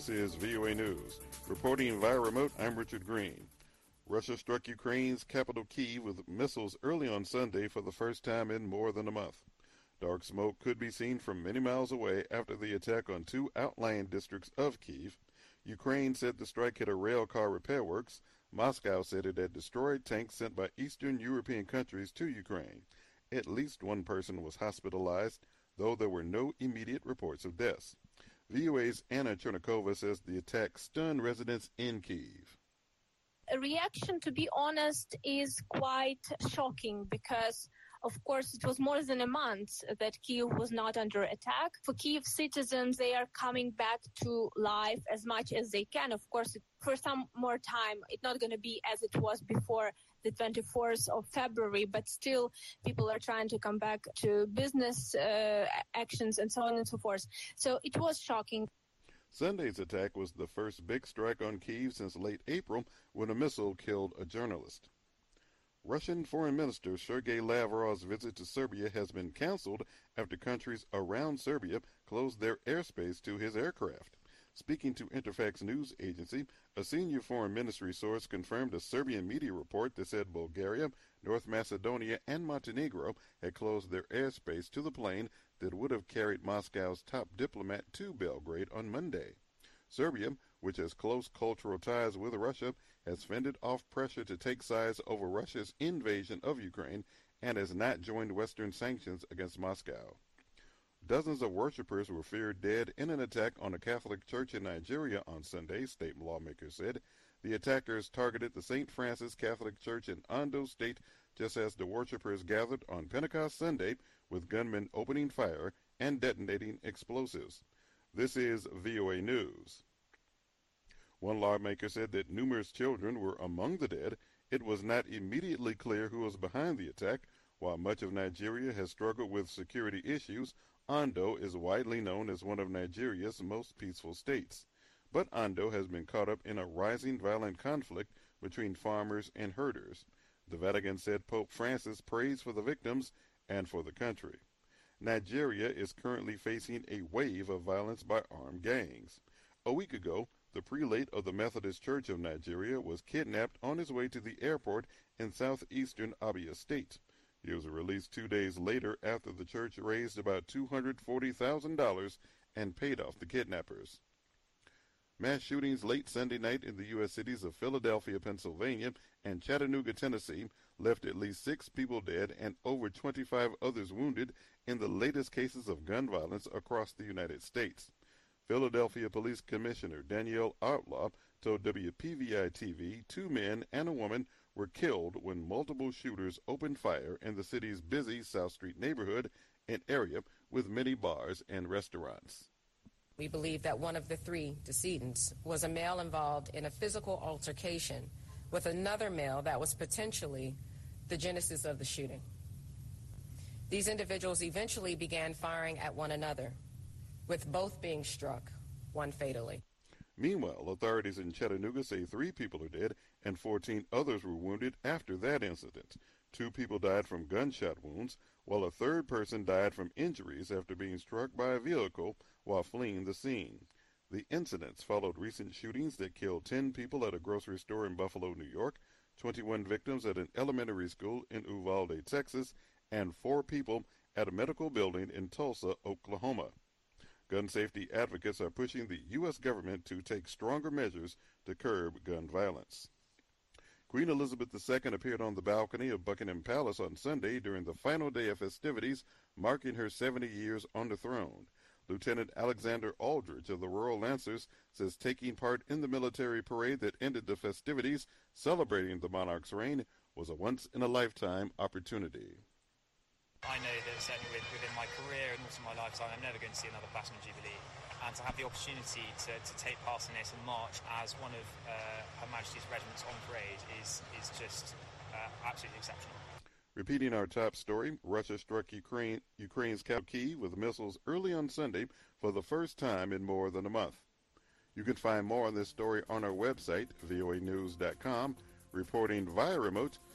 This is VOA News. Reporting via remote, I'm Richard Green. Russia struck Ukraine's capital Kyiv with missiles early on Sunday for the first time in more than a month. Dark smoke could be seen from many miles away after the attack on two outlying districts of Kyiv. Ukraine said the strike hit a rail car repair works. Moscow said it had destroyed tanks sent by Eastern European countries to Ukraine. At least one person was hospitalized, though there were no immediate reports of deaths. VOA's Anna Chernikova says the attack stunned residents in Kyiv. A reaction, to be honest, is quite shocking because, of course, it was more than a month that Kyiv was not under attack. For Kyiv citizens, they are coming back to life as much as they can. Of course, for some more time, it's not going to be as it was before the 24th of February, but still people are trying to come back to business actions and so on and so forth. So it was shocking. Sunday's attack was the first big strike on Kyiv since late April when a missile killed a journalist. Russian Foreign Minister Sergei Lavrov's visit to Serbia has been canceled after countries around Serbia closed their airspace to his aircraft. Speaking to Interfax news agency, a senior foreign ministry source confirmed a Serbian media report that said Bulgaria, North Macedonia, and Montenegro had closed their airspace to the plane that would have carried Moscow's top diplomat to Belgrade on Monday. Serbia, which has close cultural ties with Russia, has fended off pressure to take sides over Russia's invasion of Ukraine and has not joined Western sanctions against Moscow. Dozens of worshippers were feared dead in an attack on a Catholic church in Nigeria on Sunday, state lawmakers said. The attackers targeted the St. Francis Catholic Church in Ondo State just as the worshippers gathered on Pentecost Sunday, with gunmen opening fire and detonating explosives. This is VOA News. One lawmaker said that numerous children were among the dead. It was not immediately clear who was behind the attack. While much of Nigeria has struggled with security issues, Ondo is widely known as one of Nigeria's most peaceful states. But Ondo has been caught up in a rising violent conflict between farmers and herders. The Vatican said Pope Francis prays for the victims and for the country. Nigeria is currently facing a wave of violence by armed gangs. A week ago, the prelate of the Methodist Church of Nigeria was kidnapped on his way to the airport in southeastern Abia State. He was released 2 days later after the church raised about $240,000 and paid off the kidnappers. Mass shootings late Sunday night in the U.S. cities of Philadelphia, Pennsylvania, and Chattanooga, Tennessee, left at least 6 people dead and over 25 others wounded in the latest cases of gun violence across the United States. Philadelphia Police Commissioner Danielle Outlaw told WPVI-TV 2 men and a woman were killed when multiple shooters opened fire in the city's busy South Street neighborhood, an area with many bars and restaurants. We believe that one of the 3 decedents was a male involved in a physical altercation with another male that was potentially the genesis of the shooting. These individuals eventually began firing at one another, with both being struck, one fatally. Meanwhile, authorities in Chattanooga say 3 people are dead and 14 others were wounded after that incident. 2 people died from gunshot wounds, while a third person died from injuries after being struck by a vehicle while fleeing the scene. The incidents followed recent shootings that killed 10 people at a grocery store in Buffalo, New York, 21 victims at an elementary school in Uvalde, Texas, and 4 people at a medical building in Tulsa, Oklahoma. Gun safety advocates are pushing the U.S. government to take stronger measures to curb gun violence. Queen Elizabeth II appeared on the balcony of Buckingham Palace on Sunday during the final day of festivities, marking her 70 years on the throne. Lieutenant Alexander Aldrich of the Royal Lancers says taking part in the military parade that ended the festivities celebrating the monarch's reign was a once-in-a-lifetime opportunity. I know that certainly within my career and also my lifetime, I'm never going to see another Platinum Jubilee. And to have the opportunity to take part in it and march as one of Her Majesty's regiments on parade is just absolutely exceptional. Repeating our top story, Russia struck Ukraine's capital Kyiv with missiles early on Sunday for the first time in more than a month. You can find more on this story on our website, voanews.com. Reporting via remote,